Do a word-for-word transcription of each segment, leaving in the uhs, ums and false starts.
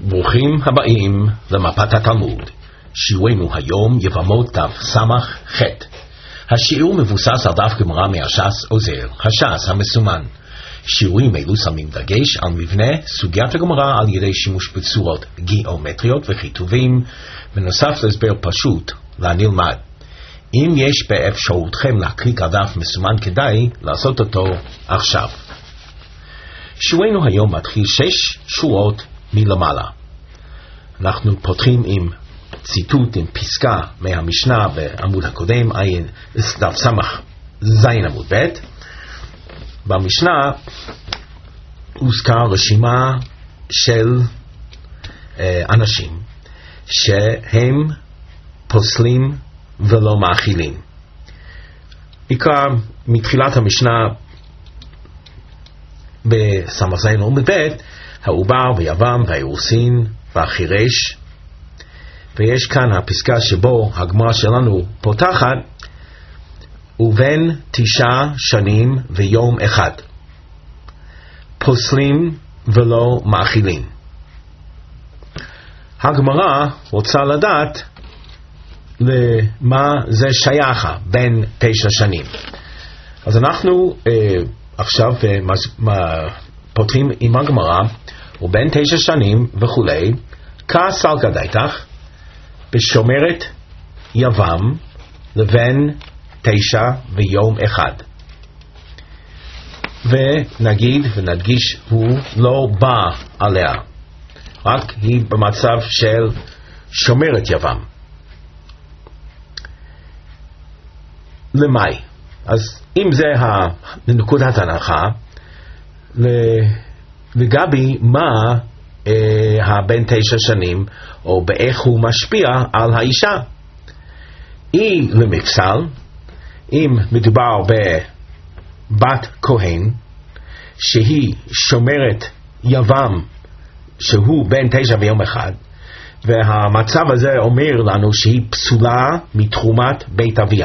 ברוכים הבאים למפת התלמוד. שיעורנו היום יבמות דף סמך ח'. השיעור מבוסס על דף גמרא מהש"ס עוזר, הש"ס המסומן. שיעורים אלו שמים דגש על מבנה סוגיית הגמרא על ידי שימוש בצורות גיאומטריות וכיתובים, בנוסף להסבר פשוט לנלמד. אם יש באפשרותכם להקליק על דף מסומן, כדאי לעשות אותו עכשיו. שיעורנו היום מתחיל שש שורות מלמעלה. אנחנו פותחים עם ציטוט, עם פסקה מהמשנה בעמוד הקודם, עין דף סמך זין עמוד ב'. במשנה הוזכר רשימה של אה, אנשים שהם פוסלים ולא מאכילים. נקרא מתחילת המשנה בסמך זין עמוד ב', העובר ויבם והאירוסין והחירש. ויש כאן הפסקה שבו הגמרא שלנו פותחת, ובין תשע שנים ויום אחד פוסלים ולא מאכילים. הגמרא רוצה לדעת למה זה שייך בין תשע שנים. אז אנחנו אה, עכשיו אה, מז, פותחים עם הגמרא, ובין תשע שנים וכולי, כסלקא דייתך בשומרת יבם לבין תשע ויום אחד. ונגיד ונדגיש, הוא לא בא עליה, רק היא במצב של שומרת יבם. למאי? אז אם זה נקודת הנחה, לגבי מה אה, הבן תשע שנים, או באיך הוא משפיע על האישה. היא למפסל, אם מדובר בבת כהן שהיא שומרת יבם שהוא בן תשע ויום אחד, והמצב הזה אומר לנו שהיא פסולה מתרומת בית אביה.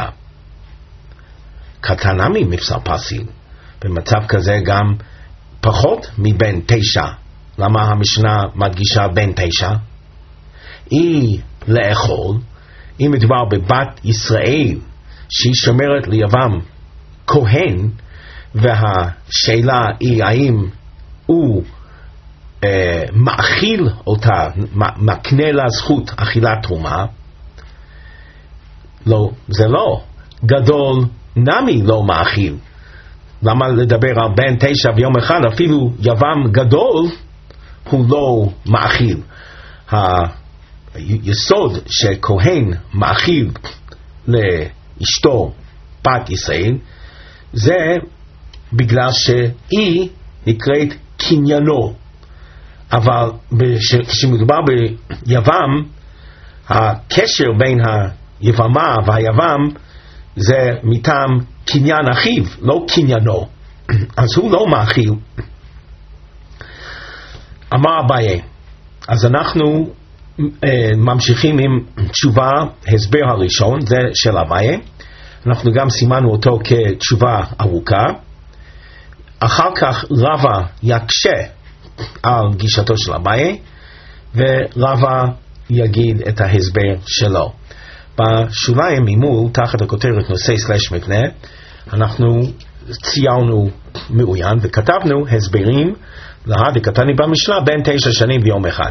קטנה ממפסל פסיל, במצב כזה גם פחות מבן תשע. למה המשנה מדגישה בן תשע? היא לאכול, אם מדובר בבת ישראל שהיא שומרת ליבם כהן, והשאלה היא האם הוא אה, מאכיל אותה, מקנה לה זכות אכילת תרומה. לא, זה לא. גדול נמי לא מאכיל. למה לדבר על בן תשע ויום אחד? אפילו יבם גדול הוא לא מאכיל. היסוד שכהן מאכיל לאשתו בת ישראל, זה בגלל שהיא נקראת קניינו. אבל כשמדובר ביבם, הקשר בין היבמה והיבם זה מטעם קניין אחיו, לא קניינו. אז הוא לא מאכיל. אמר אביי, אז אנחנו אה, ממשיכים עם תשובה, הסבר הראשון, זה של אביי. אנחנו גם סימנו אותו כתשובה ארוכה. אחר כך רבא יקשה על גישתו של אביי, ורבא יגיד את ההסבר שלו. בשוליים ממול, תחת הכותרת נושא סלש מבנה, אנחנו ציירנו מעוין וכתבנו הסברים להדקתני במשנה בין תשע שנים ויום אחד.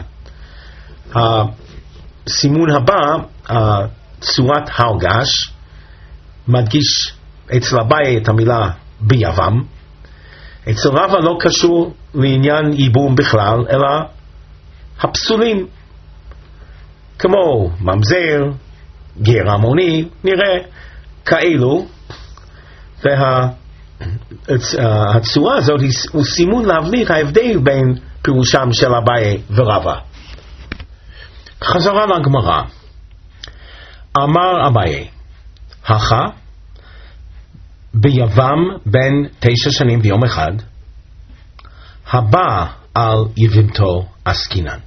הסימון הבא, צורת הרגש, מדגיש אצל אביי את המילה ביבם. אצל רבא לא קשור לעניין ייבום בכלל, אלא הפסולים, כמו ממזר, גר המוני, נראה כאלו. והצורה הזאת הוא סימון להבליט ההבדל בין פירושם של אביי ורבא. חזרה לגמרא. אמר אביי, הכה ביבם בין תשע שנים ויום אחד, הבא על יבמתו עסקינן.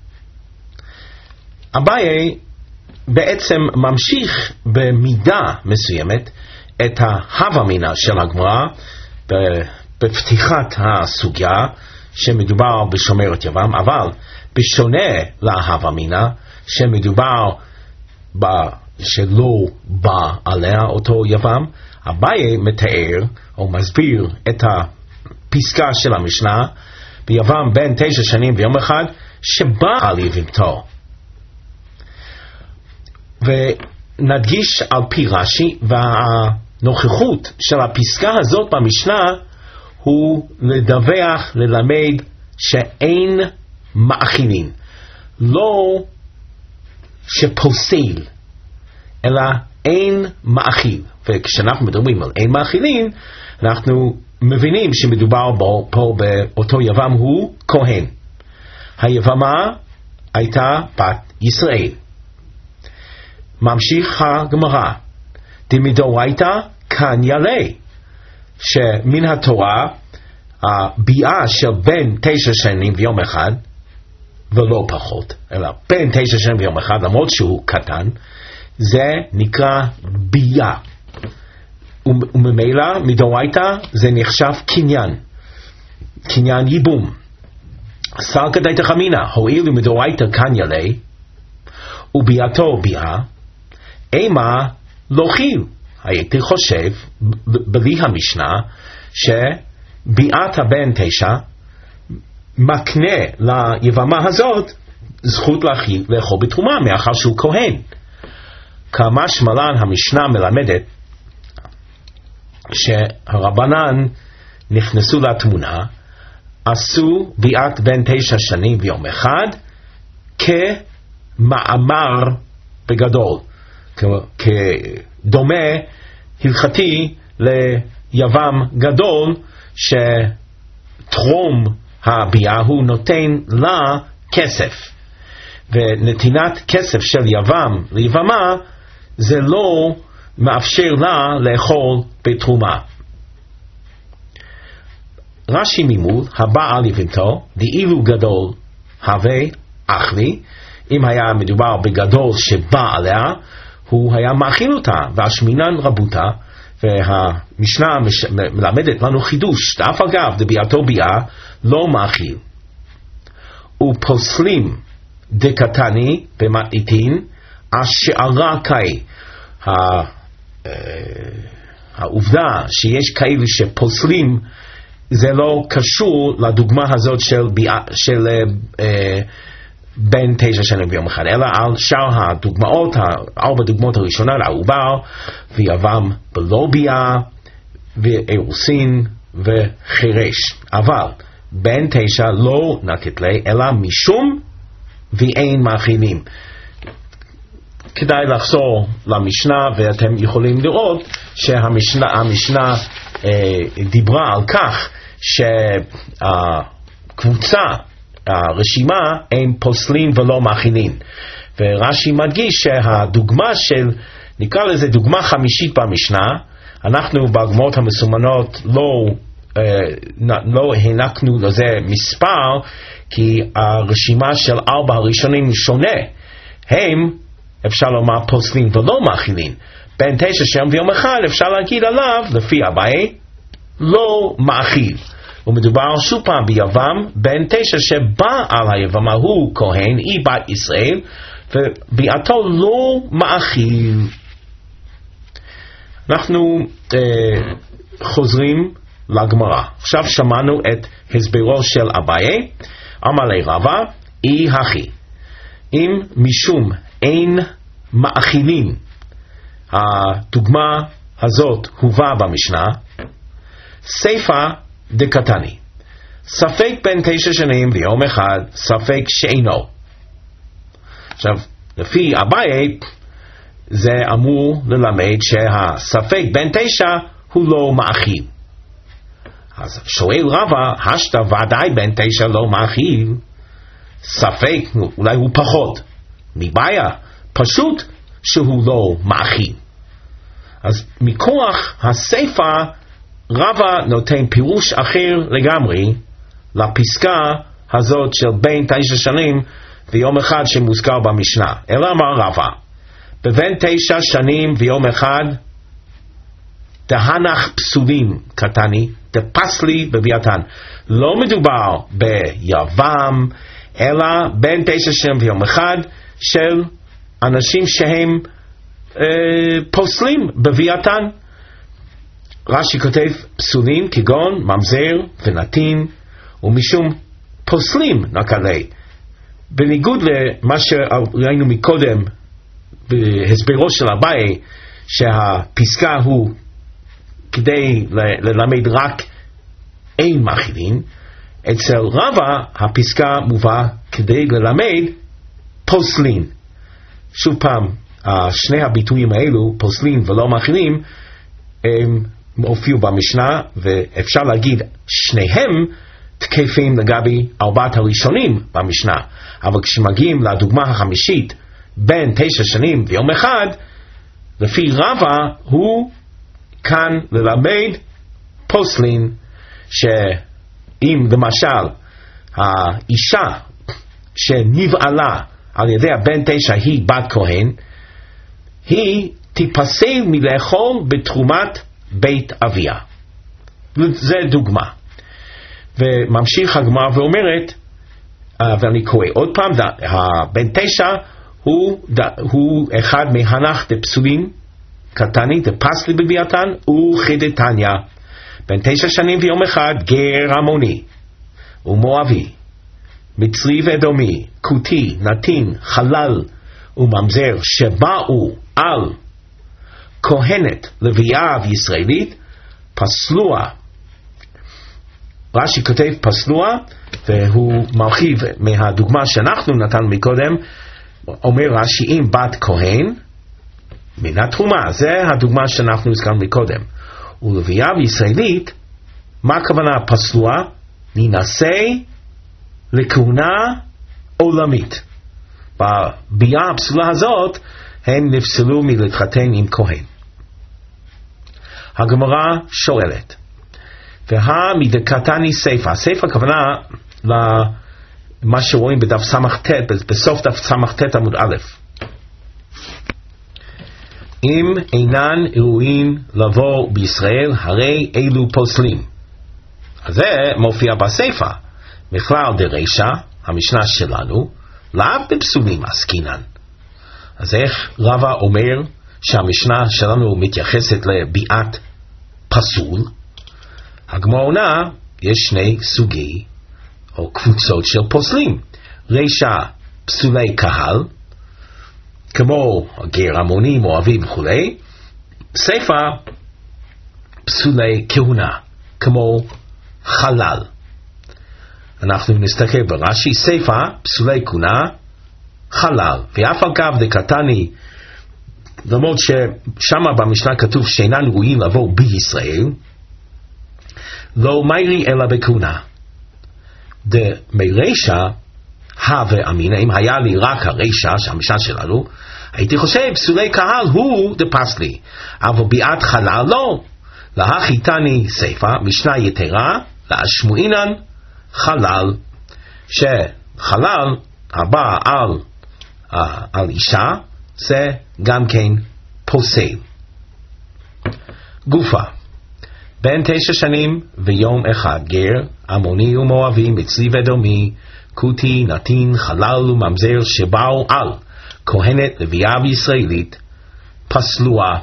אביי בעצם ממשיך במידה מסוימת את ההווה מינה של הגמרא בפתיחת הסוגיה, שמדובר בשומרת יבם, אבל בשונה להווה אמינא שמדובר ב... שלא בא עליה אותו יבם, אביי מתאר או מסביר את הפסקה של המשנה ביבם בין תשע שנים ויום אחד שבא על יבמתו. ונדגיש על פי רש"י, והנוכחות של הפסקה הזאת במשנה הוא לדווח, ללמד שאין מאכילין, לא שפוסל, אלא אין מאכיל. וכשאנחנו מדברים על אין מאכילין, אנחנו מבינים שמדובר בו פה באותו יבם הוא כהן. היבמה הייתה בת ישראל. ממשיך הגמרא, דמדאורייתא כאן ילי, שמן התורה הביאה של בין תשע שנים ויום אחד, ולא פחות, אלא בין תשע שנים ויום אחד, למרות שהוא קטן, זה נקרא ביאה. וממילא מדאורייתא זה נחשב קניין, קניין ייבום. סלקא דייתא חמינא, הואיל ומדאורייתא כאן ילי, וביאתו ביאה, אימה לא חיל. הייתי חושב בלי המשנה שביאת הבן תשע מקנה ליבמה הזאת זכות להכיל לאכול בתרומה מאחר שהוא כהן. כמשמע לן המשנה מלמדת שהרבנן נכנסו לתמונה, עשו ביאת בן תשע שנים ויום אחד כמאמר בגדול, כדומה הלכתי ליבם גדול שטרום הביאה הוא נותן לה כסף, ונתינת כסף של יבם ליבמה זה לא מאפשר לה לאכול בתרומה. רש"י ממול, הבא על יבמתו, דאילו גדול הווה אכלי, אם היה מדובר בגדול שבא עליה, הוא היה מאכיל אותה, והשמינן רבותה, והמשנה מלמדת לנו חידוש, דאף אגב דביאתו ביאה לא מאכיל. ופוסלים דקתני במתניתין, השערה קאי, העובדה שיש כאלה שפוסלים, זה לא קשור לדוגמה הזאת של, ביאה, של אה, בין תשע שנים ויום אחד, אלא על שאר הדוגמאות, ארבע דוגמאות הראשונות, העובר ויבם בלא ביאה ואירוסין וחירש. אבל בין תשע לא נקט לי, אלא משום ואין מאכילים. כדאי לחזור למשנה, ואתם יכולים לראות שהמשנה המשנה, אה, דיברה על כך שהקבוצה, הרשימה, הם פוסלים ולא מאכילים. ורש"י מדגיש שהדוגמה של, נקרא לזה דוגמה חמישית במשנה, אנחנו בגמרות המסומנות לא, אה, לא הענקנו לזה מספר, כי הרשימה של ארבע הראשונים שונה. הם, אפשר לומר, פוסלים ולא מאכילים. בין תשע שם ויום אחד אפשר להגיד עליו, לפי אביי, לא מאכיל. ומדובר שוב פעם ביבם בין תשע שבא על היבמה הוא כהן, היא בת ישראל, וביאתו לא מאכיל. אנחנו אה, חוזרים לגמרא. עכשיו שמענו את הסברו של אביי, אמר לי רבא, אי הכי. אם משום אין מאכילים, הדוגמה הזאת הובאה במשנה, סיפא דקתני, ספק בין תשע שנים ויום אחד, ספק שאינו. עכשיו, לפי אביי, זה אמור ללמד שהספק בין תשע הוא לא מאכיל. אז שואל רבא, השתא ודאי בין תשע לא מאכיל, ספק, אולי הוא פחות. מבעיה, פשוט שהוא לא מאכיל. אז מכוח הסיפא, רבא נותן פירוש אחר לגמרי לפסקה הזאת של בין תשע שנים ויום אחד שמוזכר במשנה. אלא אמר רבא, בבין תשע שנים ויום אחד, דהנך פסולים קטני, דפסלי בביאתן. לא מדובר בירבעם, אלא בין תשע שנים ויום אחד של אנשים שהם אה, פוסלים בביאתן. רש"י כותב פסולים כגון ממזר ונתין, ומשום פוסלים נקלי. בניגוד למה שראינו מקודם בהסברו של אביי, שהפסקה הוא כדי ללמד רק אין מאכילין, אצל רבא הפסקה מובא כדי ללמד פוסלין. שוב פעם, שני הביטויים האלו, פוסלין ולא מאכילין, הם הופיעו במשנה, ואפשר להגיד שניהם תקפים לגבי ארבעת הראשונים במשנה. אבל כשמגיעים לדוגמה החמישית, בין תשע שנים ויום אחד, לפי רבא הוא כאן ללמד פוסלין, שאם למשל האישה שנבעלה על ידי הבן תשע היא בת כהן, היא תיפסל מלאכול בתרומת בית אביה. זה דוגמה. וממשיך הגמרא ואומרת, ואני קורא עוד פעם, הבן תשע הוא, הוא אחד מהנח דפסולים קטני דפסלי בביאתן וחידתניא. בן תשע שנים ויום אחד גר עמוני ומואבי, מצרי ואדומי, כותי, נתין, חלל וממזר שבאו על כהנת לוויה וישראלית, פסלוה. רש"י כותב פסלוה, והוא מרחיב מהדוגמה שאנחנו נתנו מקודם. אומר רש"י, אם בת כהן מן התרומה, זה הדוגמה שאנחנו הזכרנו מקודם, ולוויה וישראלית, מה הכוונה פסלוה? ננסה לכהונה עולמית. בביאה הפסולה הזאת הם נפסלו מלהתחתן עם כהן. הגמרא שואלת, והא מדקתני סיפא. סיפא הכוונה למה שרואים בדף סמ"ט, בסוף דף סמ"ט עמוד א'. אם אינן ראויים לבוא בישראל, הרי אלו פוסלים. אז זה מופיע בסיפא. מכלל דרישא, המשנה שלנו, לאו בפסולים עסקינן. אז איך רבא אומר שהמשנה שלנו מתייחסת לביאת פסול? הגמרא עונה, יש שני סוגי או קבוצות של פוסלים. רישא פסולי קהל, כמו גר עמוני, מואבי וכו'. סיפא פסולי כהונה, כמו חלל. אנחנו נסתכל ברש"י, סיפא פסולי כהונה, חלל. ואף על גב דקתני, למרות ששמה במשנה כתוב שאינן ראויים לבוא בישראל, לא מיירי אלא בכהונה. דמרישא הווה אמינא, אם היה לי רק הרישא שהמשנה שלנו, הייתי חושב פסולי קהל הוא דפסלי, אבל ביאת חלל לא. להחיתני סיפא משנה יתרה להשמועינן חלל, שחלל הבא על, על אישה זה גם כן פוסל. גופה, בין תשע שנים ויום אחד גר עמוני ומואבי, מצרי ואדומי, כותי, נתין, חלל וממזר שבאו על כהנת לוויה וישראלית, פסלוה.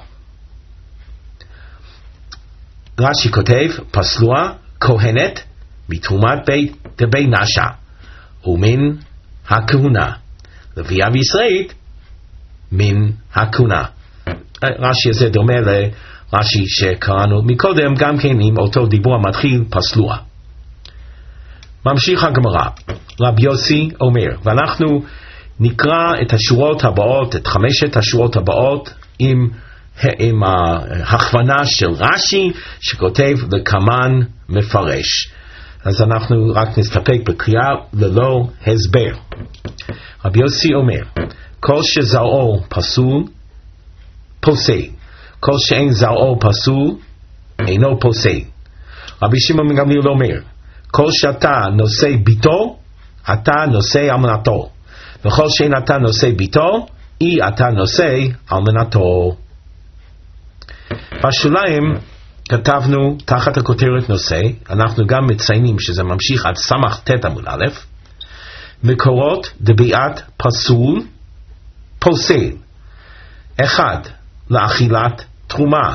רש"י כותב פסלוה כהנת מתרומת בית דבי נשא ומן הכהונה, לוויה וישראלית מן הכהונה. רש"י הזה דומה לרש"י שקראנו מקודם, גם כן עם אותו דיבור המתחיל פסלוה. ממשיך הגמרא, רבי יוסי אומר, ואנחנו נקרא את השורות הבאות, את חמשת השורות הבאות עם, עם ההכוונה של רש"י שכותב לכמן מפרש. אז אנחנו רק נסתפק בקריאה ללא הסבר. רבי יוסי אומר, כל שזרעו פסול, פוסל. כל שאין זרעו פסול, אינו פוסל. רבי שמעון בן גמליאל אומר, כל שאתה נושא ביתו, אתה נושא אלמנתו. וכל שאין אתה נושא ביתו, אי אתה נושא אלמנתו. בשוליים כתבנו תחת הכותרת נושא, אנחנו גם מציינים שזה ממשיך עד סמך ת' עמוד א', מקורות דביעת פסול פוסל. אחד, לאכילת תרומה.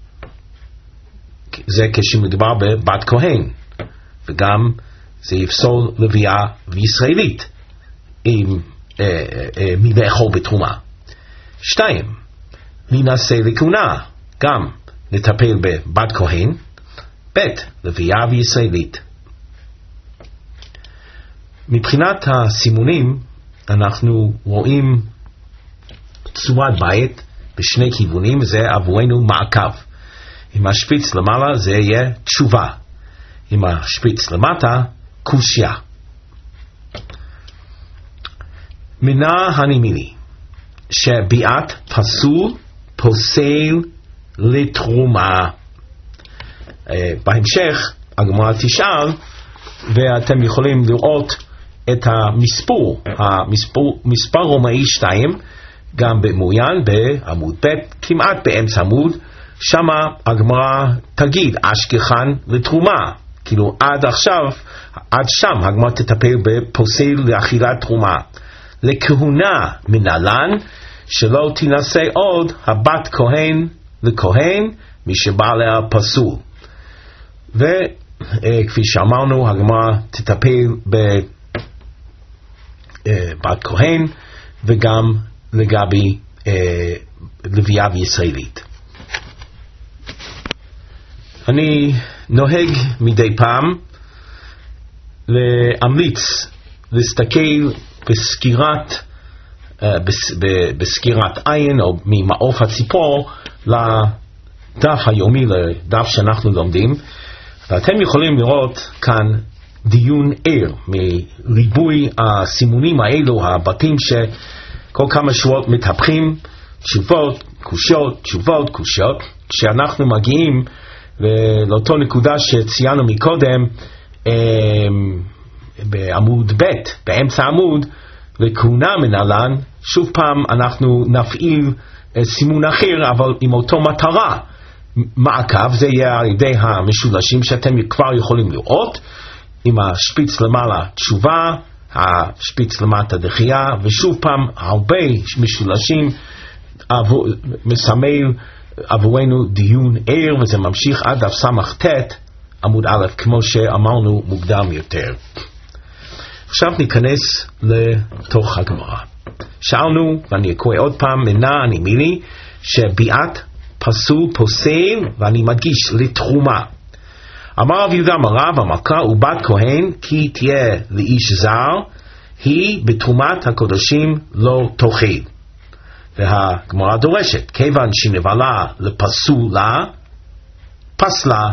זה כשמדובר בבת כהן, וגם זה יפסול לוויה וישראלית עם אה, אה, מלאכול בתרומה. שתיים, להינשא לכהונה, גם לטפל בבת כהן. ב', לוויה וישראלית. מבחינת הסימונים אנחנו רואים צורת בית בשני כיוונים, זה עבורנו מעקב. עם השפיץ למעלה זה יהיה תשובה, עם השפיץ למטה קושיה. מינה הנימיני שביעת פסול פוסל לתרומה. בהמשך הגמרא תשאל, ואתם יכולים לראות את המספור, המספור מספר רומאי שתיים, גם במוין בעמוד ב', כמעט באמצע עמוד. שמה הגמרא תגיד אשכחן לתרומה, כאילו עד עכשיו, עד שם הגמרא תטפל בפוסל לאכילת תרומה. לכהונה מנהלן שלא תינשא עוד הבת כהן לכהן מי שבא לה פסול. וכפי שאמרנו, הגמרא תטפל בבת כהן וגם לגבי לוויה וישראלית. אני נוהג מדי פעם להמליץ להסתכל בסקירת בסקירת עין או ממעוף הציפור לדף היומי, לדף שאנחנו לומדים, ואתם יכולים לראות כאן דיון ער מריבוי הסימונים האלו, הבתים שכל כמה שבועות מתהפכים, תשובות, קושיות, תשובות, קושיות, כשאנחנו מגיעים לאותו נקודה שציינו מקודם בעמוד ב', באמצע עמוד, לכהונה מנהלן, שוב פעם אנחנו נפעיל סימון אחר, אבל עם אותו מטרה. מעקב, זה יהיה על ידי המשולשים שאתם כבר יכולים לראות, עם השפיץ למעלה תשובה, השפיץ למטה דחייה, ושוב פעם הרבה משולשים עבור, מסמל עבורנו דיון ער, וזה ממשיך עד דף סמך ת' עמוד א', כמו שאמרנו מוקדם יותר. עכשיו ניכנס לתוך הגמרא. שאלנו, ואני אקרא עוד פעם, מנה הנימיני שביעת פסול פוסל, ואני מדגיש, לתרומה. אמר רב יהודה אמר רב המלכה ובת כהן כי תהיה לאיש זר, היא בתרומת הקודשים לא תאכל. והגמרא דורשת, כיוון שנבלה לפסולה, פסלה,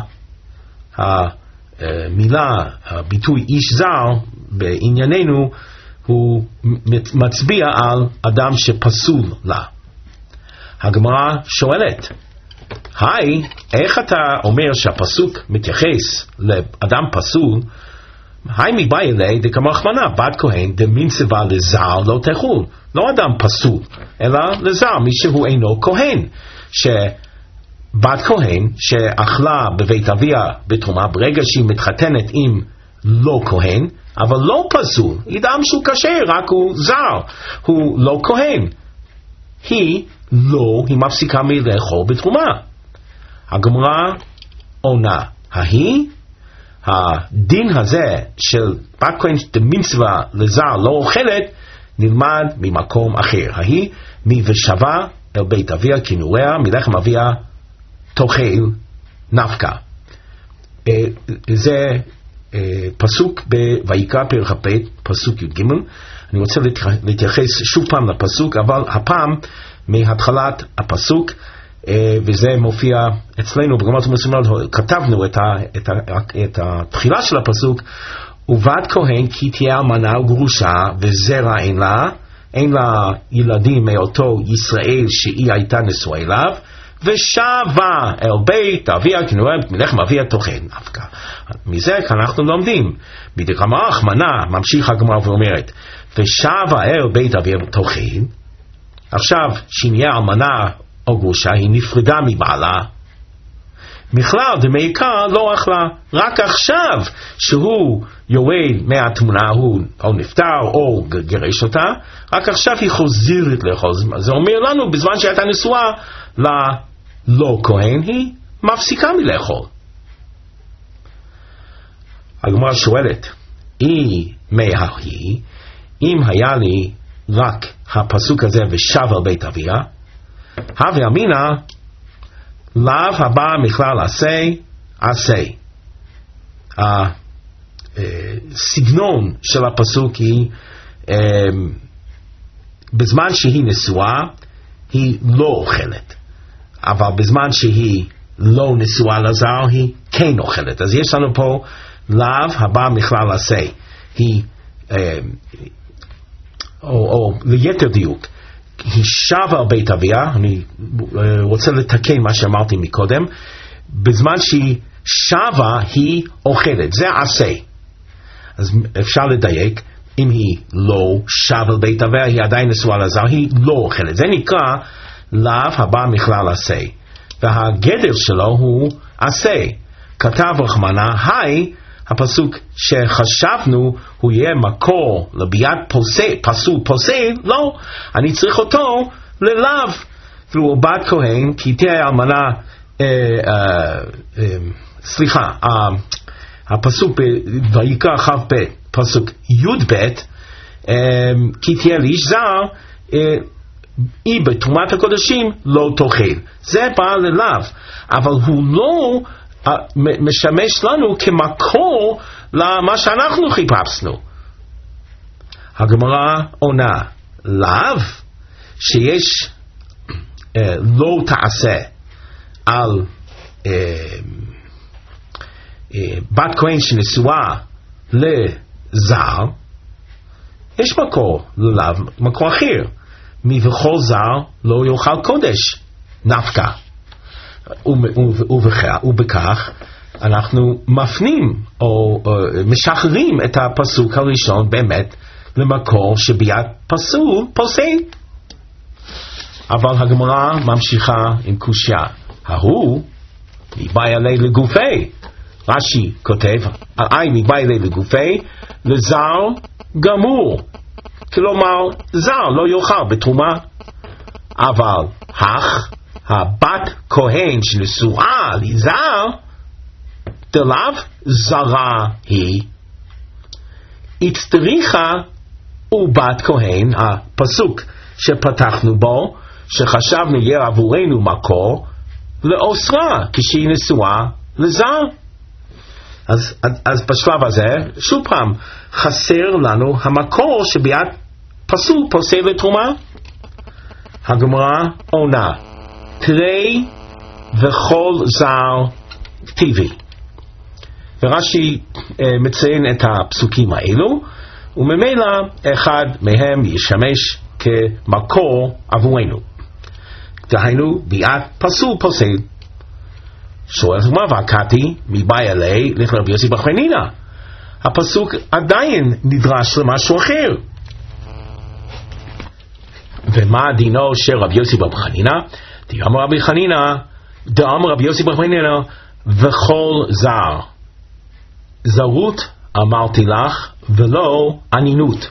המילה, הביטוי איש זר בענייננו הוא מצביע על אדם שפסול לה. הגמרא שואלת, היי, איך אתה אומר שהפסוק מתייחס לאדם פסול? היי מבאי אלי דקמרחמנה, בת כהן דמינצבה לזר לא תאכול. לא אדם פסול, אלא לזר, מי שהוא אינו כהן. שבת כהן שאכלה בבית אביה בתרומה, ברגע שהיא מתחתנת עם לא כהן, אבל לא פסול, אדם שהוא כשר, רק הוא זר, הוא לא כהן. היא לא, היא מפסיקה מלאכול בתרומה. הגמרא עונה, ההיא, הדין הזה של בת כהן דמצווה לזר לא אוכלת, נלמד ממקום אחר. ההיא, מי ושבה אל בית אביה כנוריה, מלחם אביה תאכל נפקה. זה פסוק בויקרא פרק כ"ב, פסוק י"ג. אני רוצה להתייחס שוב פעם לפסוק, אבל הפעם מהתחלת הפסוק, וזה מופיע אצלנו בגמרא מסומנת, כתבנו את, ה, את, ה, את התחילה של הפסוק, ובת כהן כי תהיה אלמנה וגרושה וזרע אין לה, אין לה ילדים מאותו ישראל שהיא הייתה נשואה אליו, ושבה אל בית אביה כנוריה מלחם אביה תאכל נפקה. מזה אנחנו לומדים, בדקמא רחמנא, ממשיך הגמרא ואומרת, ושבה אל בית אביה תאכל. עכשיו, שנהיה אלמנה או גרושה, היא נפרדה מבעלה, מכלל דמעיקר לא אכלה. רק עכשיו שהוא יורד מהתמונה, הוא או נפטר או גרש אותה, רק עכשיו היא חוזרת לאכול. זה אומר לנו, בזמן שהייתה נשואה ללא כהן, היא מפסיקה מלאכול. הגמרא שואלת, אי מההיא, אם היה לי רק הפסוק הזה ושב על בית אביה, הווה אמינא לאו הבא מכלל עשה עשה. הסגנון של הפסוק היא בזמן שהיא נשואה היא לא אוכלת, אבל בזמן שהיא לא נשואה לזר היא כן אוכלת. אז יש לנו פה לאו הבא מכלל עשה, היא או, או ליתר דיוק היא שבה על בית אביה. אני רוצה לתקן מה שאמרתי מקודם, בזמן שהיא שבה היא אוכלת, זה עשה. אז אפשר לדייק, אם היא לא שבה על בית אביה היא עדיין נשואה לזר, היא לא אוכלת. זה נקרא לאו הבא מכלל עשה, והגדר שלו הוא עשה. כתב רחמנה, היי, הפסוק שחשבנו הוא יהיה מקור לביאת פוסל, פסול פוסל, לא, אני צריך אותו ללאו. כאילו בת כהן, כי תהיה אלמנה, אה, אה, אה, סליחה, אה, הפסוק ויקרא כ"ב, פסוק י"ב, אה, כי תהיה לאיש זר, אה, היא בתרומת הקודשים לא תאכל. זה בא ללאו, אבל הוא לא משמש לנו כמקור למה שאנחנו חיפשנו. הגמרא עונה, לאו שיש אה, לא תעשה על אה, אה, בת כהן שנשואה לזר, יש מקור ללאו, מקור אחר, מבכל זר לא יאכל קודש נפקא. ובכך אנחנו מפנים או משחררים את הפסוק הראשון באמת למקור שביאת פסול פוסל. אבל הגמרא ממשיכה עם קושיה, ההוא מבאי עלי לגופי, רש"י כותב, אי מבאי עלי לגופי לזר גמור, כלומר זר לא יאכל בתרומה. אבל הך הבת כהן שנשואה לזר דלאו זרה היא, הצטריכה ובת כהן, הפסוק שפתחנו בו שחשבנו יהיה עבורנו מקור לאוסרה כשהיא נשואה לזר. אז, אז, אז בשלב הזה שוב פעם חסר לנו המקור שביאת פסול פוסל לתרומה. הגמרא עונה, תרי וכל זר טבעי. ורש"י אה, מציין את הפסוקים האלו, וממילא אחד מהם ישמש כמקור עבורנו, דהיינו ביאת פסול פוסל. שואל הגמרא, והקתי מבאי עלי לכי רבי יוסי בר חנינא, הפסוק עדיין נדרש למשהו אחר. ומה דינו של רבי יוסי בר חנינא? דאמר רבי חנינא, דאמר רבי יוסי בר חנינא, וכל זר זרות אמרתי לך ולא ענינות.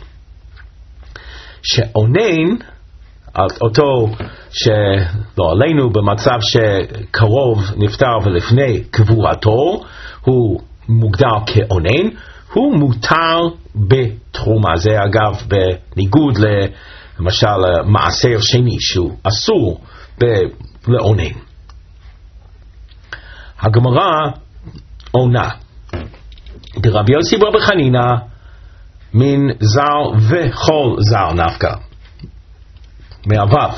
שאונן אותו שלא עלינו במצב שקרוב נפטר ולפני קבורתו הוא מוגדר כאונן, הוא מותר בתרומה. זה אגב בניגוד למשל מעשר שני שהוא אסור לאונן. הגמרא עונה, דרבי יוסי בר חנינא מן זר וכל זר נפקא מהוו,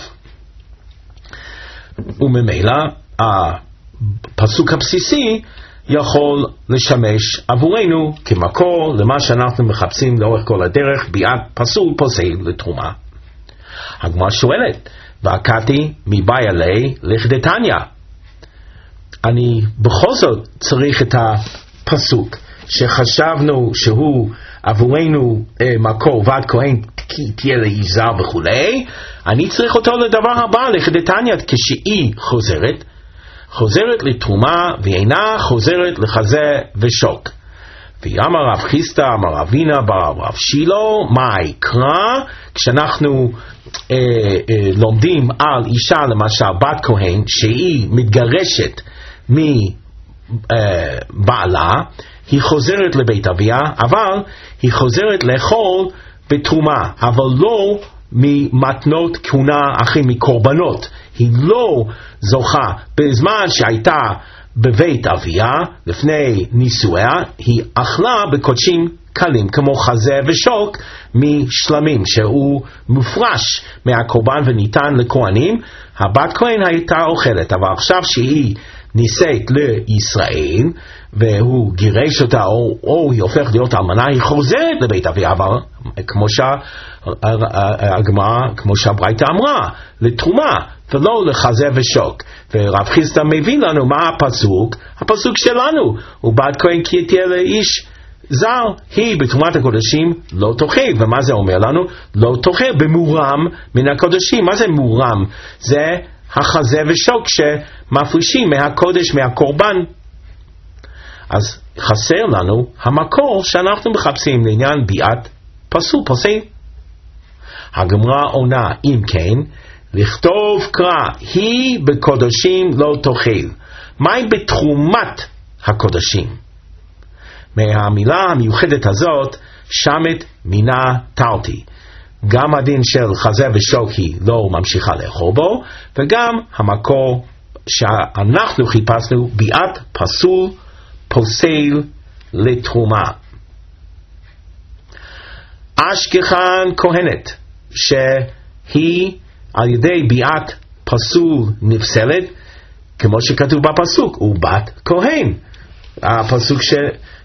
וממילא הפסוק הבסיסי יכול לשמש עבורנו כמקור למה שאנחנו מחפשים לאורך כל הדרך, ביאת פסול פוסל לתרומה. הגמרא שואלת, והקתי מבאי עלי לכדתניא, אני בכל זאת צריך את הפסוק שחשבנו שהוא עבורנו אה, מקור ועד כהן כי תהיה לאיש זר וכולי, אני צריך אותו לדבר הבא לכדתניא, כשהיא חוזרת חוזרת לתרומה ואינה חוזרת לחזה ושוק. ויאמר רב חיסדא אמר רבינה בר רב שילה, מה יקרא כשאנחנו אה, אה, לומדים על אישה למשל בת כהן שהיא מתגרשת מבעלה, היא חוזרת לבית אביה, אבל היא חוזרת לאכול בתרומה, אבל לא ממתנות כהונה אחרי מקורבנות. היא לא זוכה בזמן שהייתה בבית אביה לפני נישואיה, היא אכלה בקודשים קלים כמו חזה ושוק משלמים שהוא מופרש מהקורבן וניתן לכהנים. הבת כהן הייתה אוכלת, אבל עכשיו שהיא נישאת לישראל והוא גירש אותה או, או היא הופכת להיות אלמנה, היא חוזרת לבית אביה, אבל כמו שהגמרא, כמו שהברייתא אמרה, לתרומה ולא לחזה ושוק. ורב חיסדא מביא לנו מה הפסוק, הפסוק שלנו, ובת כהן כי תהיה לאיש זר, היא בתרומת הקודשים לא תאכל. ומה זה אומר לנו? לא תאכל במורם מן הקודשים. מה זה מורם? זה החזה ושוק שמפרישים מהקודש, מהקורבן. אז חסר לנו המקור שאנחנו מחפשים לעניין ביאת פסול, פוסל. הגמרא עונה, אם כן, לכתוב קרא, היא בקודשים לא תאכל. מהי בתרומת הקודשים? מהמילה המיוחדת הזאת, שמת מינה תרתי. גם הדין של חזה ושוק היא לא ממשיכה לאכול בו, וגם המקור שאנחנו חיפשנו, ביאת פסול, פוסל לתרומה. אשכחן כהנת, שהיא על ידי ביאת פסול נפסלת, כמו שכתוב בפסוק, ובת כהן. הפסוק ש...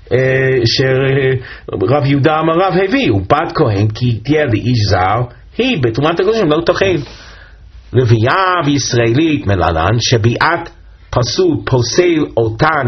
שרב יהודה אמר רב הביא, ובת כהן כי תהיה לאיש זר, היא בתרומת הקודשים לא תאכל. לוויה וישראלית מללן, שביאת פסול פוסל אותן.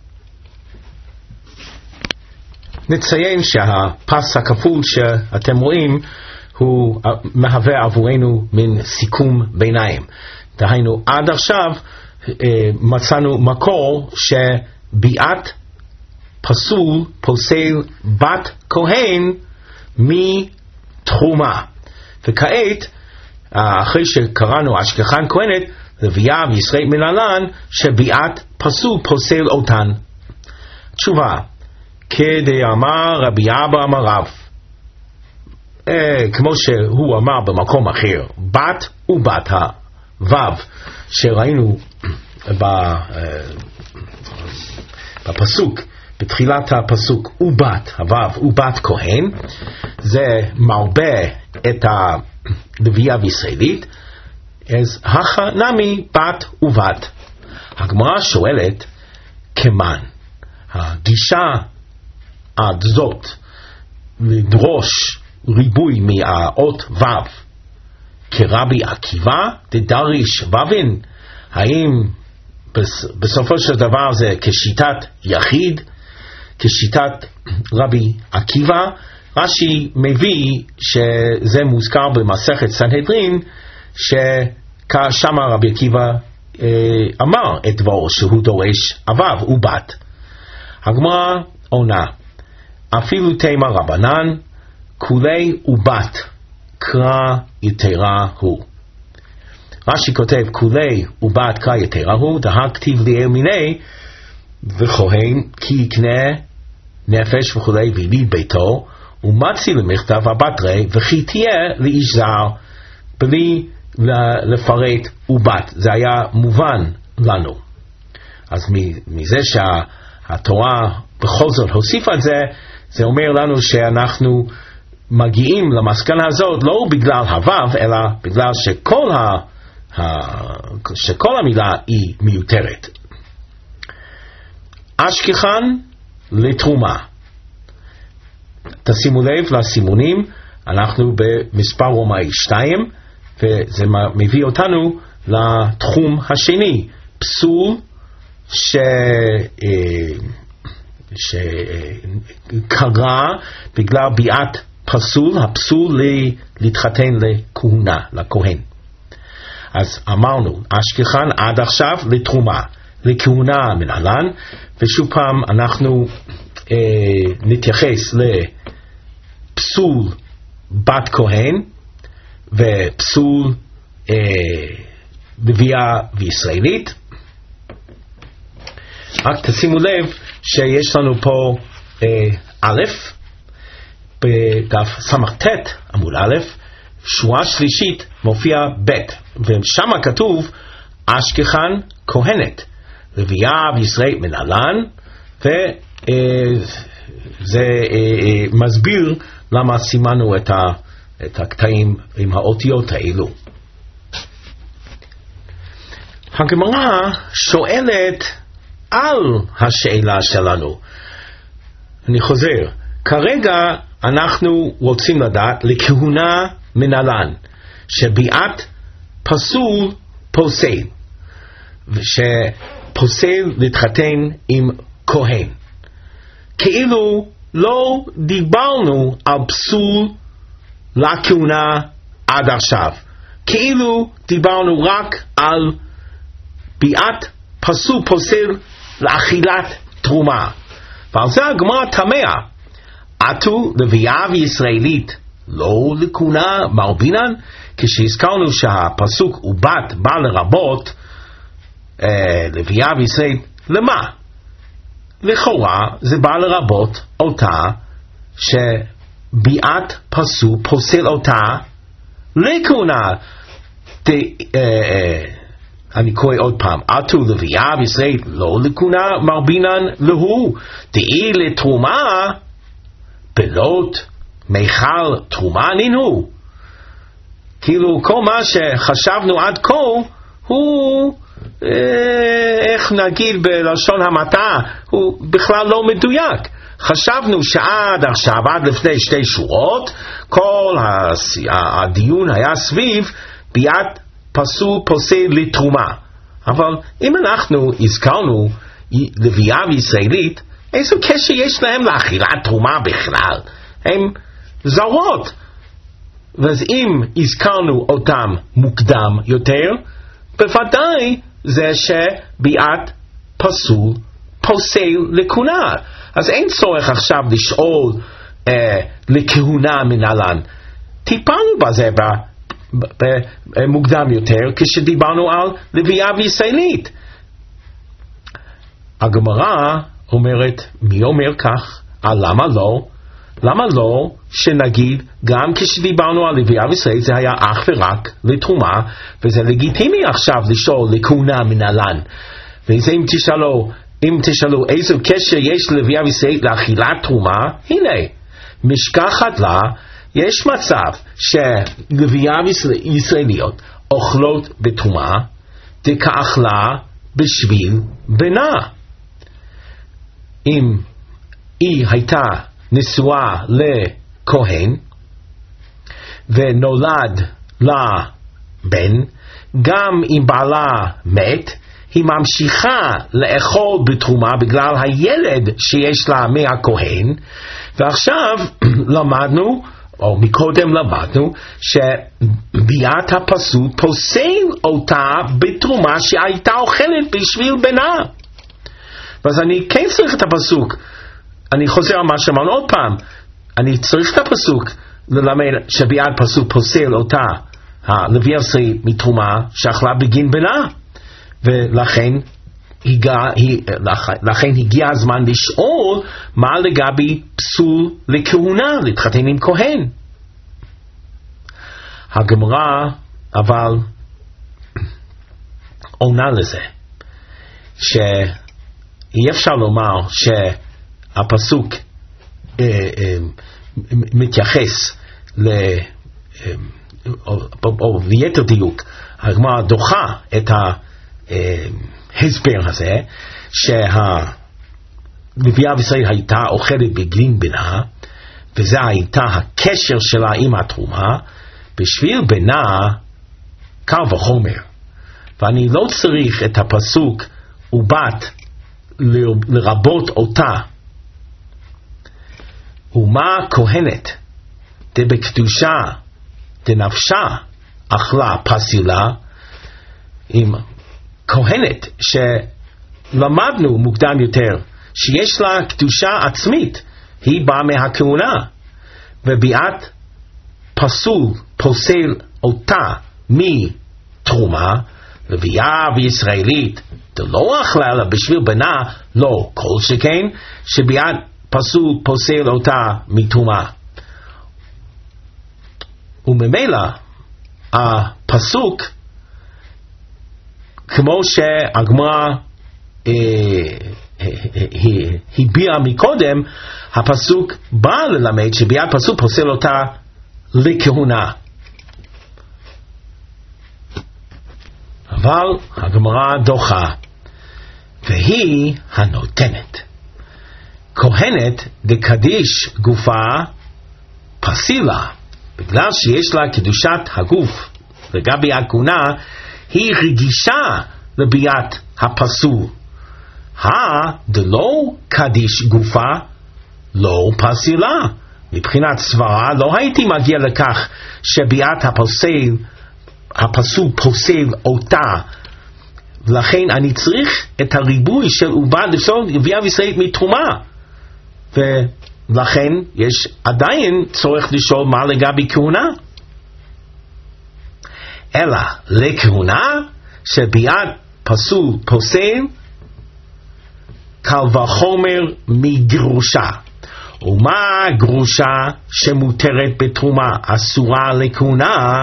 נציין שהפס הכפול שאתם רואים הוא מהווה עבורנו מן סיכום ביניים. דהיינו, עד עכשיו מצאנו מקור שביאת פסול פוסל בת כהן מתרומה. וכעת, אחרי שקראנו אשכחן כהנת, לוויה וישראל מללן, שביאת פסול פוסל אותן. תשובה, כדאמר רבי אבא אמר רב, אה, כמו שהוא אמר במקום אחר, בת ובת הוו שראינו ב, אה, בפסוק, בתחילת הפסוק, ובת הוו ובת כהן, זה מרבה את הלוויה וישראלית, אז הכה נמי בת ובת. הגמרא שואלת, כמן הגישה עד זאת לדרוש ריבוי מהאות ו' כרבי עקיבא דדריש ו'ין, האם בסופו של דבר זה כשיטת יחיד, כשיטת רבי עקיבא? רש"י מביא שזה מוזכר במסכת סנהדרין, ששם רבי עקיבא אה, אמר את דברו שהוא דורש אבב ובת. הגמרא עונה, אפילו תימא רבנן כולי ובת קרא יתרה הוא. רש"י כותב כולי ובת קרא יתרה הוא, דהה כתיב ליאל מיני וכהן כי יקנה נפש וכולי ויליד ביתו, ומציא למכתב הבתרי וכי תהיה לאיש זר, בלי לפרט ובת. זה היה מובן לנו. אז מזה שהתורה בכל זאת הוסיפה את זה, זה אומר לנו שאנחנו מגיעים למסקנה הזאת לא בגלל הוו, אלא בגלל שכל, ה, ה, שכל המילה היא מיותרת. אשכחן לתרומה. תשימו לב לסימונים, אנחנו במספר רומאי שתיים, וזה מביא אותנו לתחום השני, פסול ש... שקרה בגלל ביאת פסול, הפסול להתחתן לכהונה, לכהן. אז אמרנו, אשכחן עד עכשיו לתרומה, לכהונה מנהלן, ושוב פעם אנחנו אה, נתייחס לפסול בת כהן ופסול אה, לוויה וישראלית. רק תשימו לב שיש לנו פה אה, א', בדף סמ"ט עמוד א', שורה שלישית מופיע ב', ושם כתוב אשכחן כהנת, לוויה וישראל מנהלן, וזה מסביר למה סימנו את, ה, את הקטעים עם האותיות האלו. הגמרא שואלת על השאלה שלנו. אני חוזר, כרגע אנחנו רוצים לדעת לכהונה מנהלן, שביאת פסול פוסל, ושפוסל להתחתן עם כהן. כאילו לא דיברנו על פסול לכהונה עד עכשיו, כאילו דיברנו רק על ביאת פסול פוסל לאכילת תרומה. ועל זה הגמרא תמה, עטו לוויה וישראלית לא לכהונה מרבינן? כשהזכרנו שהפסוק ובת בא לרבות אה, לוויה וישראל, למה? לכאורה זה בא לרבות אותה שביאת פסול פוסל אותה לכהונה. ת, אה, אה, אני קורא עוד פעם, עטו לוויה וישראל לא לכהונה מרבינן להו, דאי לתרומה בלot מיכל תרומה נינו. כאילו כל מה שחשבנו עד כה הוא אה, איך נגיד בלשון המעטה, הוא בכלל לא מדויק. חשבנו שעד עכשיו, עד לפני שתי שורות, כל הדיון היה סביב ביאת פסול פוסל לתרומה. אבל אם אנחנו הזכרנו לוויה וישראלית, איזה קשר יש להם לאכילת תרומה בכלל? הם זרות. ואז אם הזכרנו אותם מוקדם יותר, בוודאי זה שביאת פסול פוסל לכהונה. אז אין צורך עכשיו לשאול אה, לכהונה מנהלן. טיפלנו בזה מוקדם יותר כשדיברנו על לוויה וישראלית. הגמרא אומרת, מי אומר כך? על למה לא? למה לא שנגיד גם כשדיברנו על לוויה וישראל זה היה אך ורק לתרומה, וזה לגיטימי עכשיו לשאול לכהונה מנהלן. וזה אם תשאלו, אם תשאלו איזה קשר יש ללוויה וישראל לאכילת תרומה, הנה, משכחת לה, יש מצב שלוויה וישראליות אוכלות בתרומה, דכאכלה בשביל בנה. אם היא הייתה נשואה לכהן ונולד לה בן, גם אם בעלה מת, היא ממשיכה לאכול בתרומה בגלל הילד שיש לה מהכהן. ועכשיו למדנו, או מקודם למדנו, שביאת הפסול פוסל אותה בתרומה שהייתה אוכלת בשביל בנה. ואז אני כן צריך את הפסוק, אני חוזר על מה שאמרנו עוד פעם, אני צריך את הפסוק ללמד שביאת פסול פוסל אותה הלוויה וישראל מתרומה שאכלה בגין בנה. ולכן הגיע, לכן הגיע הזמן לשאול מה לגבי פסול לכהונה, להתחתן עם כהן. הגמרא אבל עונה לזה שאי אפשר לומר שהפסוק אה, אה, מתייחס ל... אה, או, או, או ליתר דיוק הגמרא דוחה את ה ההסבר הזה שהלוויה וישראל הייתה אוכלת בגין בנה, וזה הייתה הקשר שלה עם התרומה. בשביל בנה קל וחומר, ואני לא צריך את הפסוק ובת לרבות אותה. ומה כהנת דבקדושה דנפשה אכלה פסילה. עם כהנת למדנו מוקדם יותר שיש לה קדושה עצמית, היא באה מהכהונה, וביאת פסול פוסל אותה מתרומה, לוויה וישראלית לא אכלה לה בשביל בנה, לא כל שכן שביאת פסול פוסל אותה מתרומה. וממילא הפסוק, כמו שהגמרא אה, הביאה מקודם, הפסוק בא ללמד שביאת פסול פוסל אותה לכהונה. אבל הגמרא דוחה, והיא הנותנת. כהנת דקדיש גופה פסילה, בגלל שיש לה קדושת הגוף לגבי הכהונה, היא רגישה לביאת הפסול. הדלא קדיש גופה לא פסילה. מבחינת סברה לא הייתי מגיע לכך שביאת הפוסל הפסול פוסל אותה, ולכן אני צריך את הריבוי של עובד לפסול לוויה וישראלית מתרומה, ולכן יש עדיין צורך לשאול מה לגבי כהונה. אלא לכהונה שביאת פסול פוסל קל וחומר מגרושה. ומה גרושה שמותרת בתרומה אסורה לכהונה?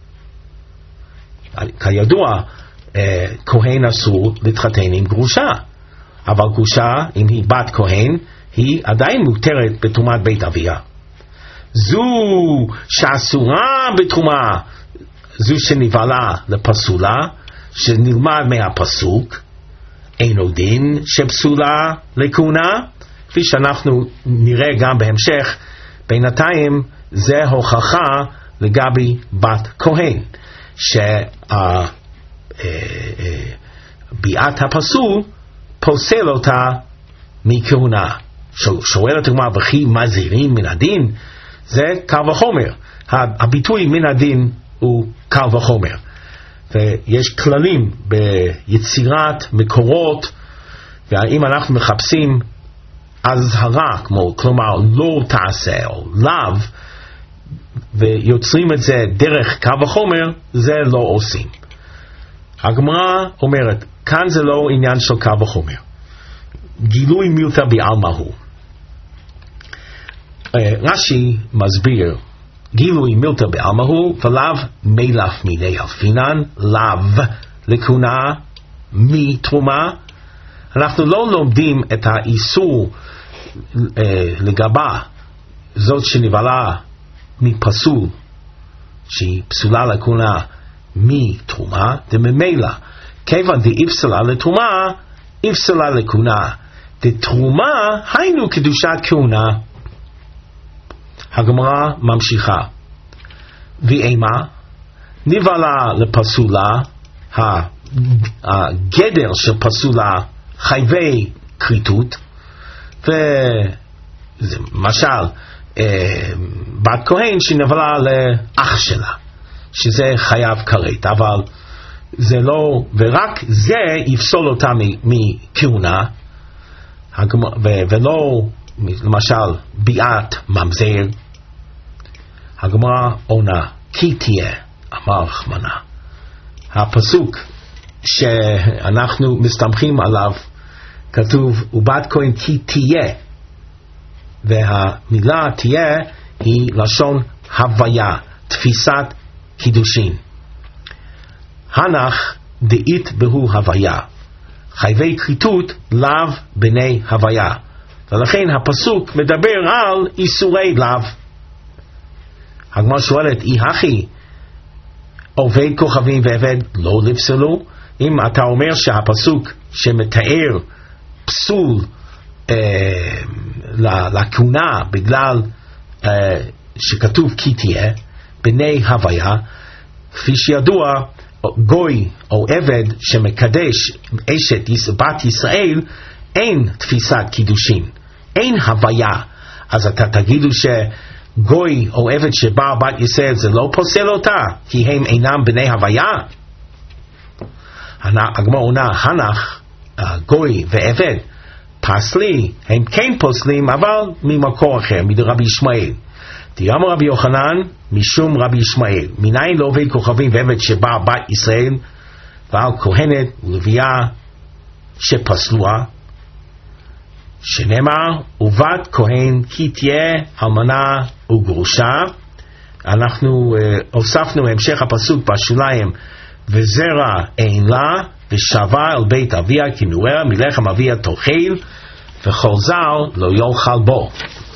כידוע, כהן אסור להתחתן עם גרושה, אבל גרושה, אם היא בת כהן, היא עדיין מותרת בתרומת בית אביה. זו שאסורה בתרומה, זו שנבעלה לפסולה, שנלמד מהפסוק, אינו דין שפסולה לכהונה, כפי שאנחנו נראה גם בהמשך. בינתיים זה הוכחה לגבי בת כהן, שביאת הפסול פוסל אותה מכהונה. שואלת הגמרא, וכי מזהירים מן הדין? זה קל וחומר. הביטוי מן הדין הוא קל וחומר, ויש כללים ביצירת מקורות, ואם אנחנו מחפשים הזהרה, כמו כלומר לא תעשה או לאו, ויוצרים את זה דרך קו החומר, זה לא עושים. הגמרא אומרת, כאן זה לא עניין של קו החומר, גילוי מילתא בעלמא הוא. רש"י מסביר, גילוי מילתא בעלמא הוא, ולאו מלף מיני אלפינן, לאו לכהונה מתרומה. אנחנו לא לומדים את האיסור אה, לגבה, זאת שנבעלה מפסול, שהיא פסולה לכהונה מתרומה, דממילא כיוון דאיפסלה לתרומה, איפסלה לכהונה. דתרומה היינו קדושת כהונה. הגמרא ממשיכה, ואימה נבעלה לפסולה, הגדר של פסולה חייבי כריתות, ולמשל בת כהן שנבעלה לאח שלה, שזה חייב כרת, אבל זה לא, ורק זה יפסול אותה מכהונה, ולא למשל ביאת ממזר. הגמרא עונה, כי תהיה, אמר רחמנא. הפסוק שאנחנו מסתמכים עליו כתוב, ובת כהן כי תהיה, והמילה תהיה היא לשון הוויה, תפיסת קידושין. הנח דאית בהו הוויה, חייבי כריתות לאו בני הוויה, ולכן הפסוק מדבר על איסורי לאו. הגמרא שואלת, אי הכי עובד כוכבים ועבד לא לפסלו? אם אתה אומר שהפסוק שמתאר פסול אה, לכהונה בגלל אה, שכתוב כי תהיה בני הוויה, כפי שידוע גוי או עבד שמקדש אשת בת ישראל, אין תפיסת קידושין, אין הוויה. אז אתה תגידו שגוי או עבד שבא בת ישראל זה לא פוסל אותה כי הם אינם בני הוויה? הגמרא עונה, הנח גוי ועבד פסלי, הם כן פוסלים, אבל ממקור אחר, מרבי ישמעאל. תיאמר רבי יוחנן, משום רבי ישמעאל. מניין לא עובד כוכבים ועבד שבא בת ישראל, ועל כהנת ולוויה שפסלוה, שנאמר, ובת כהן כי תהיה אלמנה וגרושה. אנחנו uh, הוספנו המשך הפסוק בשוליים, וזרע אין לה, ושבה אל בית אביה כנוער, מלחם אביה תאכל, וכל זר לא יאכל בו.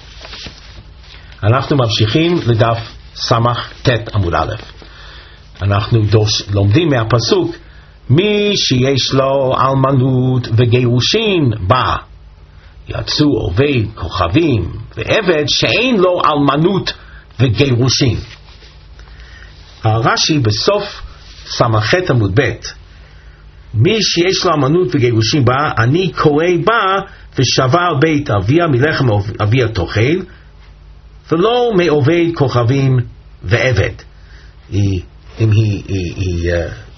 אנחנו ממשיכים לדף סמך ת' עמוד א'. אנחנו דוש, לומדים מהפסוק, מי שיש לו אלמנות וגירושין בא, יצאו עובד כוכבים ועבד שאין לו אלמנות וגירושין. הרש"י בסוף סמך ת' עמוד ב', מי שיש לו אלמנות וגירושין בא, אני קורא בא ושבה על בית אביה מלחם אביה תאכל, ולא מעובד כוכבים ועבד. היא, אם היא, היא, היא,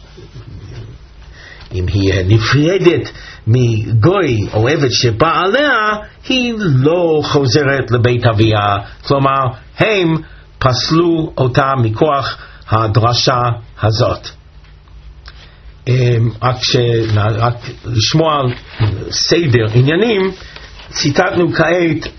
אם היא נפרדת מגוי או עבד שבא עליה, היא לא חוזרת לבית אביה. כלומר, הם פסלו אותה מכוח הדרשה הזאת. רק, ש... רק לשמוע על סדר עניינים, ציטטנו כעת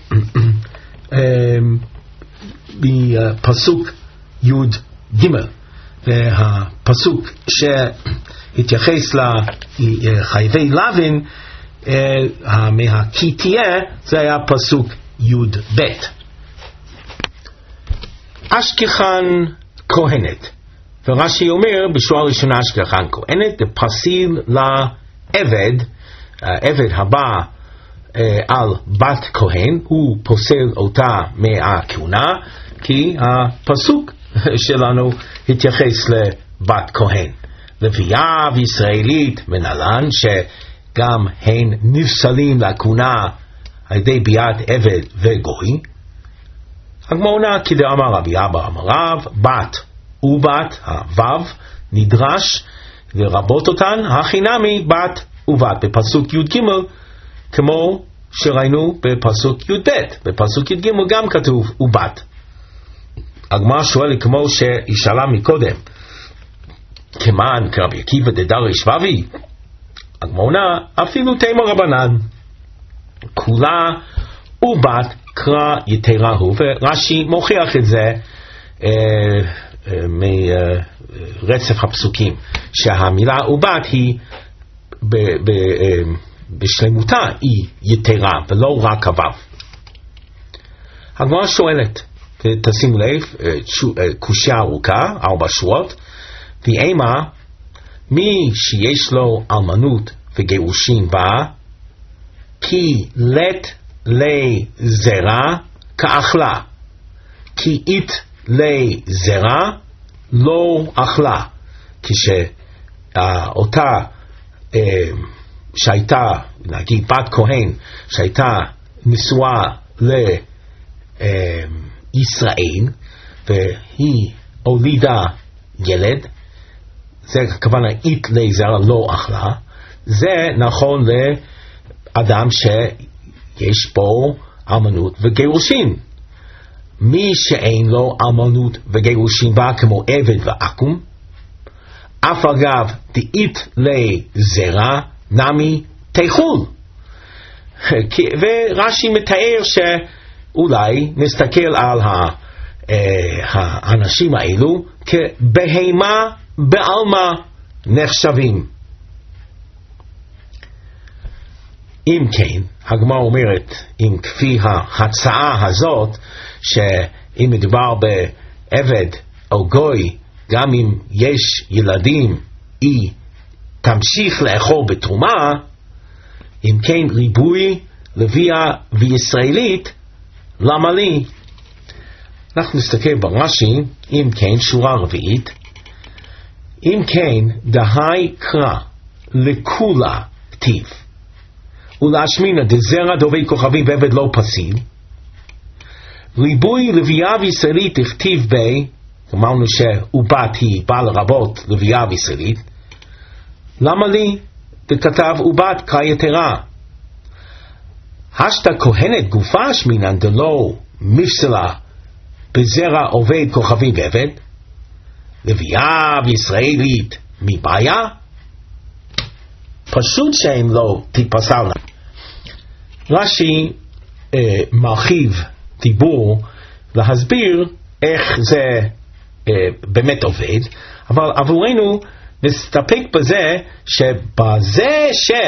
מפסוק י' ג', והפסוק שהתייחס לחייבי לבן מהכי תהיה, זה היה פסוק י' ב'. אשכחן כהנת, ורש"י אומר בשורה ראשונה אשכחן כהנת, פסיל לעבד, העבד הבא על בת כהן, הוא פוסל אותה מהכהונה, כי הפסוק שלנו התייחס לבת כהן. לוויה וישראלית מנהלן, שגם הן נפסלים לכהונה על ידי ביאת עבד וגוי. הגמרא כדאמר רבי אבא אמר רב, בת ובת, הוו, נדרש לרבות אותן, הכי נמי בת ובת, בפסוק י' ג' כמו שראינו בפסוק י' ב', בפסוק י' ג' גם כתוב ובת. הגמרא שואלת כמו שהשאלה מקודם, כמן כרבי עקיבא דדריש ובי, הגמרא אפילו תימא רבנן, כולה ובת קרא יתרה הוא, ורש"י מוכיח את זה אה, אה, מרצף הפסוקים, שהמילה ובת היא ב, ב, אה, בשלמותה היא יתרה ולא רק הוו. הגמרא שואלת, תשימו לב, קושיה ארוכה, ארבע שורות, ואימה, מי שיש לו אלמנות וגירושין בה, כי לת לזרע כאכלה, כי אית לזרע לא אכלה. כשאותה שהייתה, נגיד בת כהן, שהייתה נשואה לישראל, והיא הולידה ילד, זה כוונה אית לזרע לא אכלה, זה נכון לאדם שיש בו אלמנות וגירושין. מי שאין לו אלמנות וגירושין בה, כמו עבד ועקום, אף אגב דאית לזרע נמי תאכול. ורש"י מתאר שאולי נסתכל על האנשים האלו כבהמה בעלמא נחשבים. אם כן, הגמרא אומרת, אם כפי ההצעה הזאת, שאם מדובר בעבד או גוי, גם אם יש ילדים, היא תמשיך לאכול בתרומה. אם כן, ריבוי לוויה וישראלית, למה לי? אנחנו נסתכל ברש"י, אם כן, שורה רביעית, אם כן, דהי קרא לכולה כתיב, ולהשמינה דזרע דובי כוכבים ועבד לא פסיל, ריבוי לוויה וישראלית הכתיב בי, אמרנו שעובת היא באה לרבות לוויה וישראלית, למה לי? דכתב ובת כיתרה. השתא כהנת גופה שמינן דלא מפסלה בזרע עובד כוכבים ועבד, לוויה וישראלית מבעיה, פשוט שהם לא תיפסלנה. רש"י אה, מרחיב דיבור להסביר איך זה אה, באמת עובד, אבל עבורנו נסתפק בזה שבזה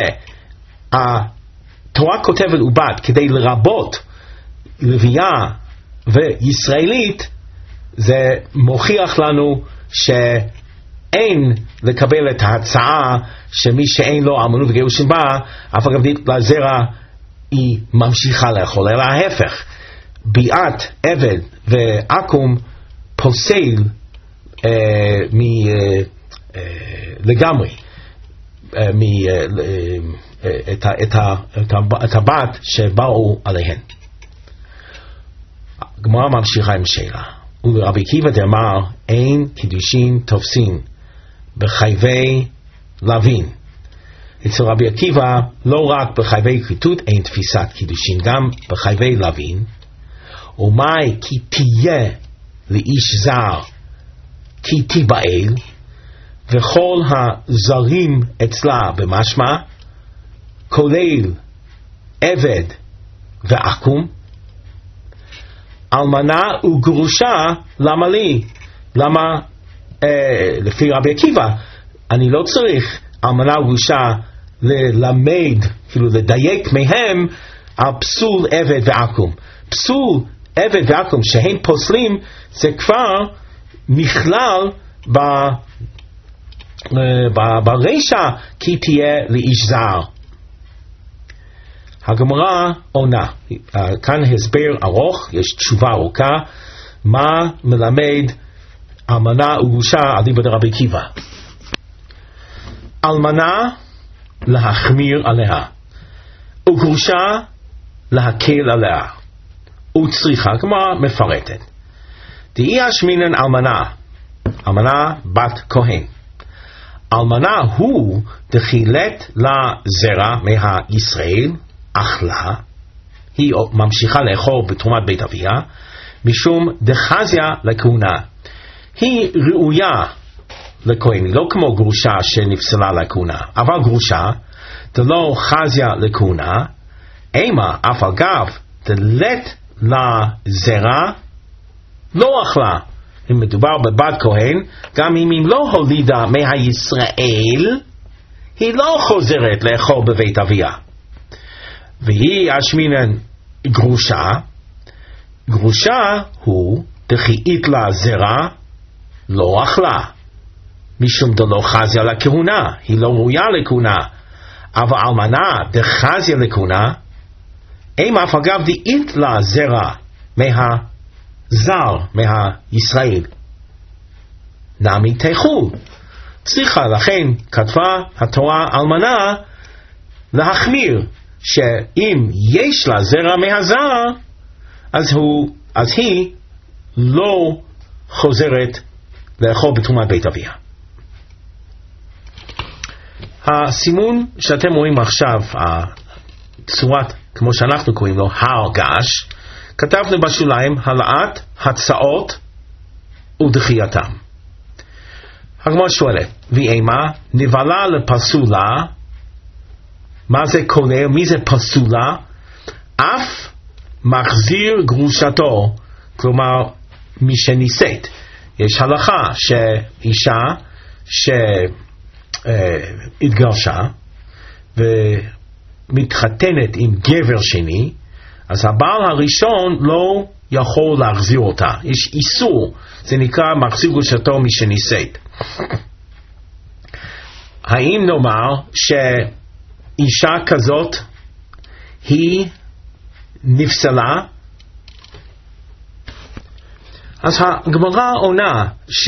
שהתורה כותבת ובת כדי לרבות לוויה וישראלית, זה מוכיח לנו שאין לקבל את ההצעה שמי שאין לו אלמנות וגירושין בה, אף אגב לזרע היא ממשיכה לאכול, אלא ההפך, ביאת עבד ועקום פוסל אה, מ, אה, אה, לגמרי אה, מ, אה, אה, את, את, את, את הבת שבאו עליהן. הגמרא ממשיכה עם שאלה, ולרבי עקיבא דאמר אין קידושין תופסין בחייבי לווין. אצל רבי עקיבא לא רק בחייבי כריתות אין תפיסת קידושין, גם בחייבי לווין. ומאי כי תהיה לאיש זר כי תיבעל, וכל הזרים אצלה במשמע כולל עבד ועקום. אלמנה וגרושה למה לי? למה אה, לפי רבי עקיבא אני לא צריך אלמנה וגרושה ללמד, כאילו לדייק מהם על פסול עבד ועקום. פסול עבד ועקום שהם פוסלים זה כבר נכלל ב, ב, ברשע כי תהיה לאיש זר. הגמרא עונה, כאן הסבר ארוך, יש תשובה ארוכה, מה מלמד אלמנה וגרושה על דין רבי עקיבא. אלמנה להחמיר עליה, וגרושה להקל עליה, וצריכה, כמו מפרטת. דאי אשמינן אלמנה, אלמנה בת כהן. אלמנה הוא דחילת לזרע מהישראל, אכלה, היא ממשיכה לאכול בתרומת בית אביה, משום דחזיה לכהונה. היא ראויה לכהן, לא כמו גרושה שנפסלה לכהונה, אבל גרושה דלא חזיה לכהונה, אימה אף על גב דלת לזרע לא אכלה. אם מדובר בבת כהן, גם אם היא לא הולידה מהישראל, היא לא חוזרת לאכול בבית אביה. והיא אשמינן גרושה, גרושה הוא דחיית לה זרע לא אכלה, משום דלא חזיה לכהונה, היא לא ראויה לכהונה. אבל אלמנה דחזיה לכהונה, אם אף אגב דאית לה זרע מהזר, מהישראל, נמי תחול. צריכה, לכן כתבה התורה אלמנה להחמיר, שאם יש לה זרע מהזר, אז, הוא, אז היא לא חוזרת לאכול בתרומת בית אביה. הסימון שאתם רואים עכשיו, הצורת, כמו שאנחנו קוראים לו, הרגש, כתבנו בשוליים העלאת הצעות ודחייתם. הגמרא שואלת, ואימה נבלה לפסולה, מה זה כולל? מי זה פסולה? אף מחזיר גרושתו, כלומר מי שנישאת. יש הלכה שאישה שהתגרשה ומתחתנת עם גבר שני, אז הבעל הראשון לא יכול להחזיר אותה. יש איסור, זה נקרא מחזיר גרושתו מי שנישאת. האם נאמר שאישה כזאת היא נפסלה? אז הגמרא עונה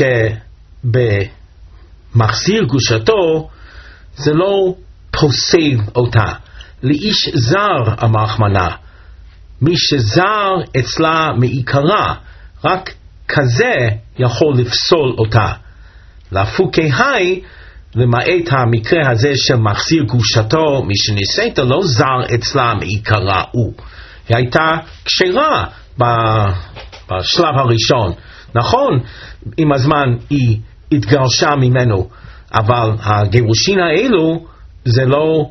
שבמחזיר גרושתו זה לא פוסל אותה. לאיש זר המחמנה, מי שזר אצלה מעיקרה, רק כזה יכול לפסול אותה. לפוקי היי, למעט המקרה הזה של מחזיר גרושתו משנישאת, לא זר אצלה מעיקרה הוא. היא הייתה כשרה בשלב הראשון. נכון, עם הזמן היא התגרשה ממנו, אבל הגירושין האלו זה לא,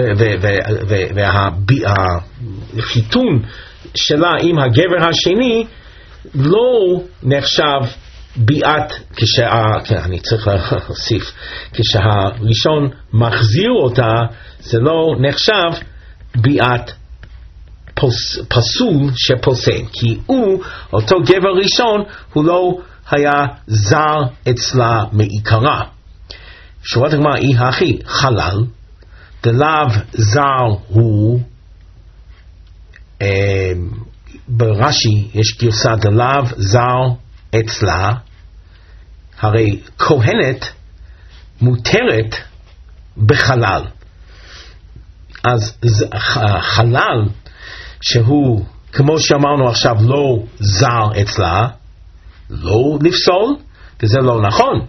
והחיתון שלה עם הגבר השני לא נחשב ביאת, אני צריך להוסיף, כשהראשון מחזיר אותה זה לא נחשב ביאת פוס, פסול שפוסל, כי הוא, אותו גבר ראשון, הוא לא היה זר אצלה מעיקרה. שורת הגמרא היא הכי חלל, דלאו זר הוא, אה, ברש"י יש גרסה דלאו זר אצלה, הרי כהנת מותרת בחלל. אז חלל שהוא, כמו שאמרנו עכשיו, לא זר אצלה, לא לפסול, וזה לא נכון.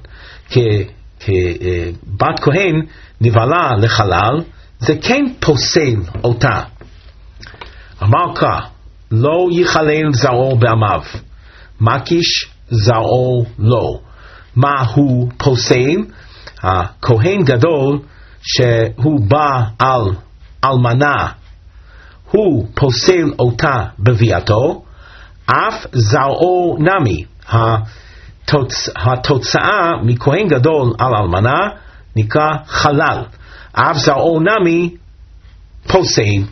כבת כהן נבעלה לחלל, זה כן פוסל אותה. אמר כך, לא יחלל זרעו בעמיו, מקיש זרעו לא. מה הוא פוסל? הכהן גדול שהוא בא על אלמנה, הוא פוסל אותה בביאתו, אף זרעו נמי. התוצ... התוצאה מכהן גדול על אלמנה נקרא חלל, אף זרעו נמי פוסל.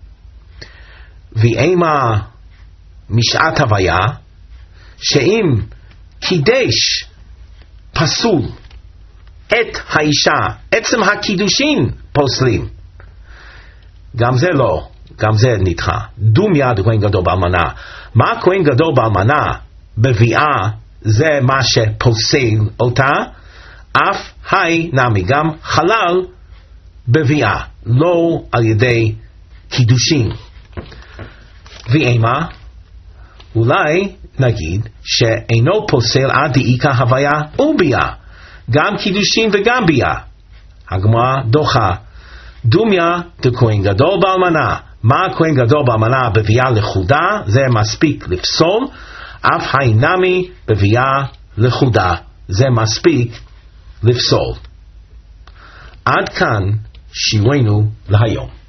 ואימה משעת הוויה, שאם קידש פסול את האישה, עצם הקידושין פוסלים, גם זה לא, גם זה נדחה. דומיה דכהן גדול באלמנה. מה כהן גדול באלמנה בביאה, זה מה שפוסל אותה, אף היי נמי, גם חלל בביאה, לא על ידי קידושין. ואימה, אולי נגיד שאינו פוסל עד דאיכא הוויה וביאה, גם קידושין וגם ביאה. הגמרא דוחה, דומיה דכהן גדול באלמנה. מה כהן גדול באלמנה בביאה לחודה, זה מספיק לפסול, אף היי נמי בביאה לחודה, זה מספיק לפסול. עד כאן שיעורנו להיום.